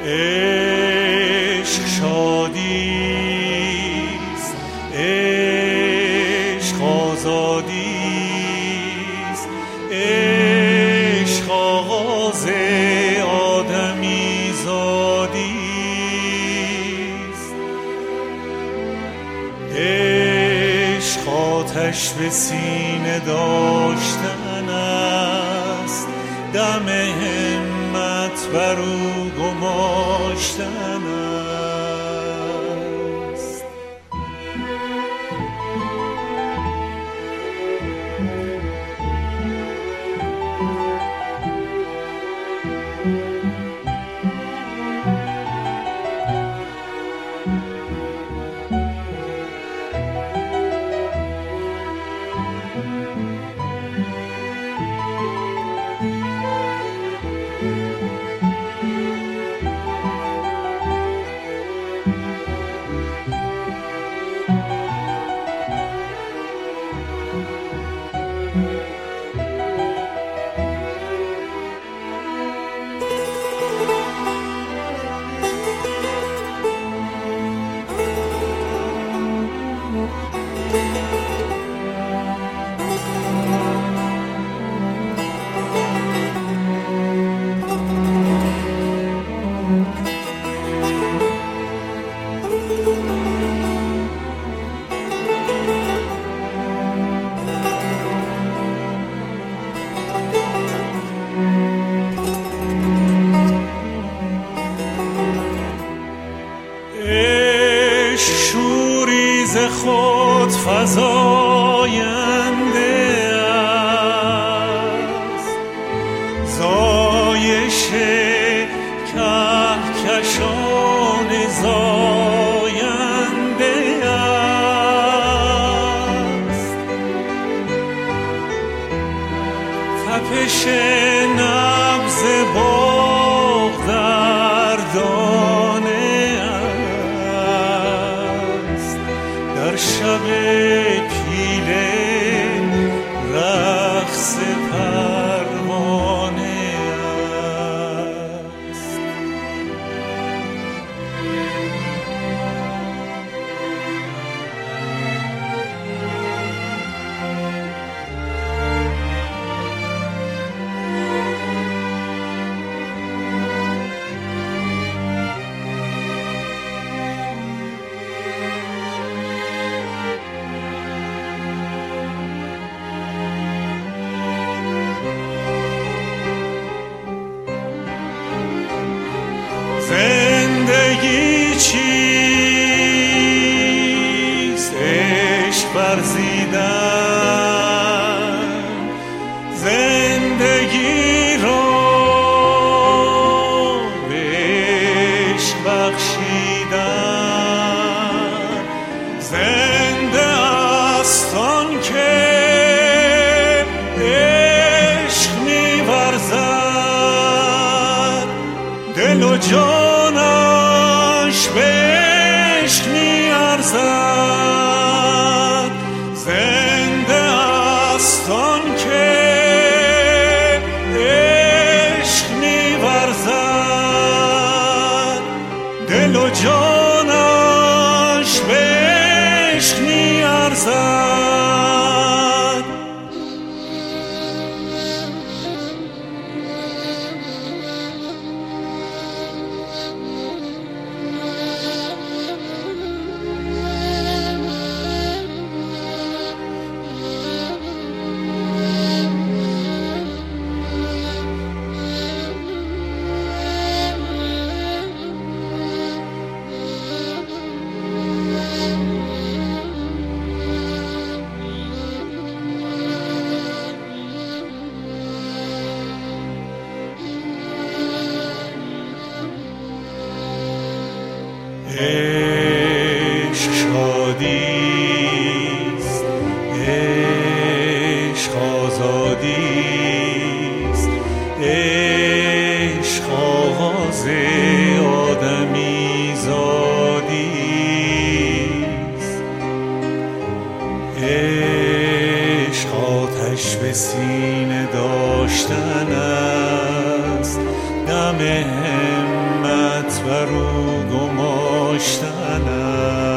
عشق شادیست، عشق آزادیست، عشق آغاز آدمی زادیست. عشق آتش به سینه داشتن است، دم همت بر او گماشتن است. شوریز خود فزاینده است، زایش کهکشان زاینده است، تپش نبض باغ در دانه در شب پیله رقص پروانه است. زندگی چیست؟ عشق ورزیدن، زندگی را به عشق بخشیدن. زنده است آن که عشق می‌ورزد، دل و جانش به عشق می‌ارزد. زنده است آن که عشق می‌ورزد، دل و جانش به عشق می‌ارزد. عشق شادیست، عشق آزادیست، عشق آغاز آدمی زادیست. عشق آتش به سینه داشتن است، دم همت بر او گماشتنم.